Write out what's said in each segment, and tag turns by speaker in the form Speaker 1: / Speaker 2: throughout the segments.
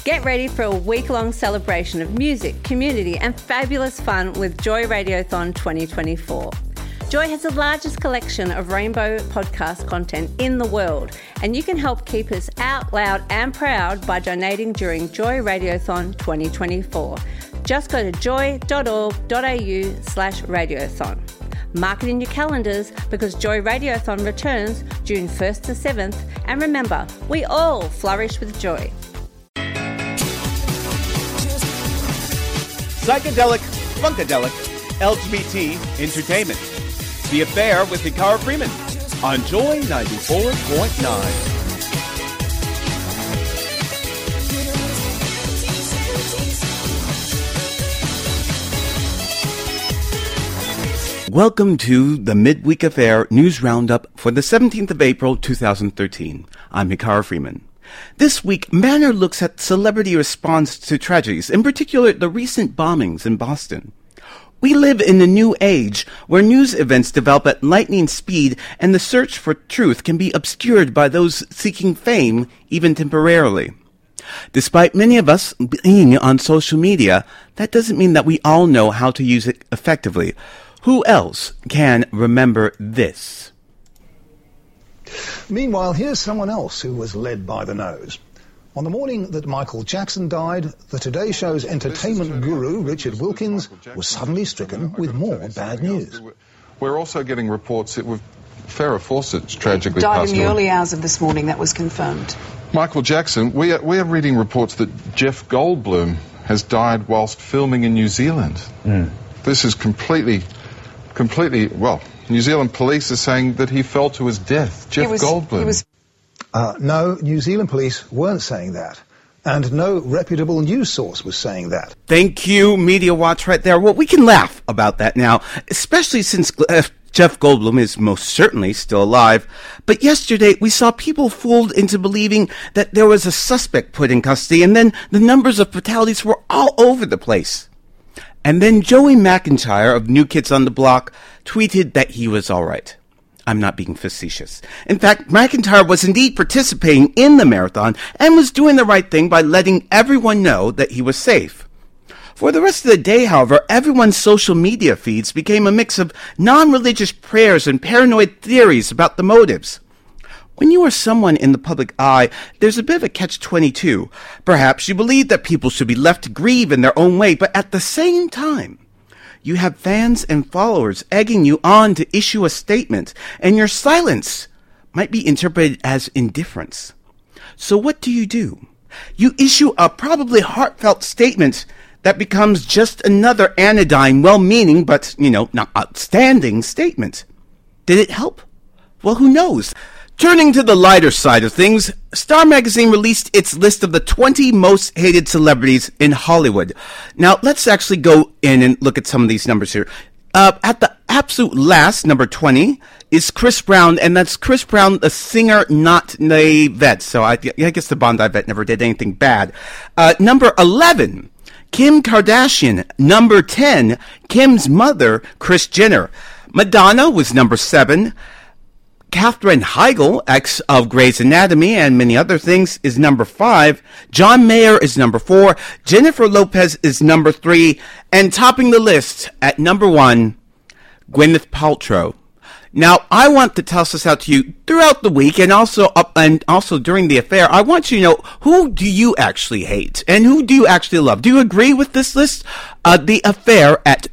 Speaker 1: Get ready for a week-long celebration of music, community and fabulous fun with Joy Radiothon 2024. Joy has the largest collection of rainbow podcast content in the world, and you can help keep us out loud and proud by donating during Joy Radiothon 2024. Just go to joy.org.au/radiothon. Mark it in your calendars because Joy Radiothon returns June 1st to 7th, and remember, we all flourish with joy.
Speaker 2: Psychedelic, Funkadelic, LGBT Entertainment. The Affair with Hikara Freeman on Joy 94.9. Welcome to the Midweek Affair News Roundup for the 17th of April, 2013. I'm Hikara Freeman. This week, Manor looks at celebrity response to tragedies, in particular the recent bombings in Boston. We live in a new age where news events develop at lightning speed and the search for truth can be obscured by those seeking fame, even temporarily. Despite many of us being on social media, that doesn't mean that we all know how to use it effectively. Who else can remember this?
Speaker 3: Meanwhile, here's someone else who was led by the nose. On the morning that Michael Jackson died, the Today Show's entertainment guru, Richard Wilkins, was suddenly stricken with more bad news.
Speaker 4: We're also getting reports that Farrah Fawcett's tragically
Speaker 5: died
Speaker 4: passed
Speaker 5: in the
Speaker 4: away.
Speaker 5: early hours of this morning, that was confirmed.
Speaker 4: Michael Jackson, we are reading reports that Jeff Goldblum has died whilst filming in New Zealand. This is completely, well, New Zealand police are saying that he fell to his death. Jeff Goldblum.
Speaker 3: No, New Zealand police weren't saying that. And no reputable news source was saying that.
Speaker 2: Thank you, Media Watch, right there. Well, we can laugh about that now, especially since Jeff Goldblum is most certainly still alive. But yesterday, we saw people fooled into believing that there was a suspect put in custody, and then the numbers of fatalities were all over the place. And then Joey McIntyre of New Kids on the Block tweeted that he was all right. I'm not being facetious. In fact, McIntyre was indeed participating in the marathon and was doing the right thing by letting everyone know that he was safe. For the rest of the day, however, everyone's social media feeds became a mix of non-religious prayers and paranoid theories about the motives. When you are someone in the public eye, there's a bit of a catch-22. Perhaps you believe that people should be left to grieve in their own way, but at the same time, you have fans and followers egging you on to issue a statement, and your silence might be interpreted as indifference. So what do? You issue a probably heartfelt statement that becomes just another anodyne, well-meaning, but, not outstanding statement. Did it help? Well, who knows? Turning to the lighter side of things, Star Magazine released its list of the 20 most hated celebrities in Hollywood. Now, let's actually go in and look at some of these numbers here. At the absolute last, number 20, is Chris Brown, and that's Chris Brown, the singer, not the vet. So I guess the Bondi vet never did anything bad. Number 11, Kim Kardashian. Number 10, Kim's mother, Kris Jenner. Madonna was number 7. Katherine Heigl, ex of Grey's Anatomy and many other things, is number 5. John Mayer is number 4. Jennifer Lopez is number 3. And topping the list at number 1, Gwyneth Paltrow. Now, I want to toss this out to you throughout the week and also during the affair. I want you to know, who do you actually hate and who do you actually love? Do you agree with this list? The affair at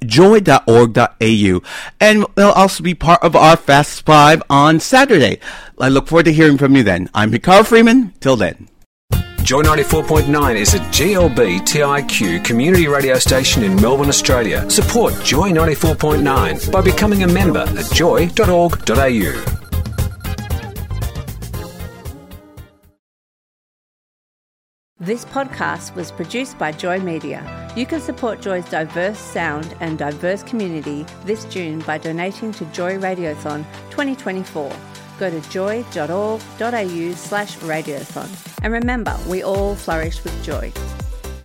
Speaker 2: joy.org.au. And it'll also be part of our Fast 5 on Saturday. I look forward to hearing from you then. I'm Hikara Freeman. Till then.
Speaker 6: Joy 94.9 is a GLB TIQ community radio station in Melbourne, Australia. Support Joy 94.9 by becoming a member at joy.org.au.
Speaker 1: This podcast was produced by Joy Media. You can support Joy's diverse sound and diverse community this June by donating to Joy Radiothon 2024. Go to joy.org.au/radiothon. And remember, we all flourish with joy.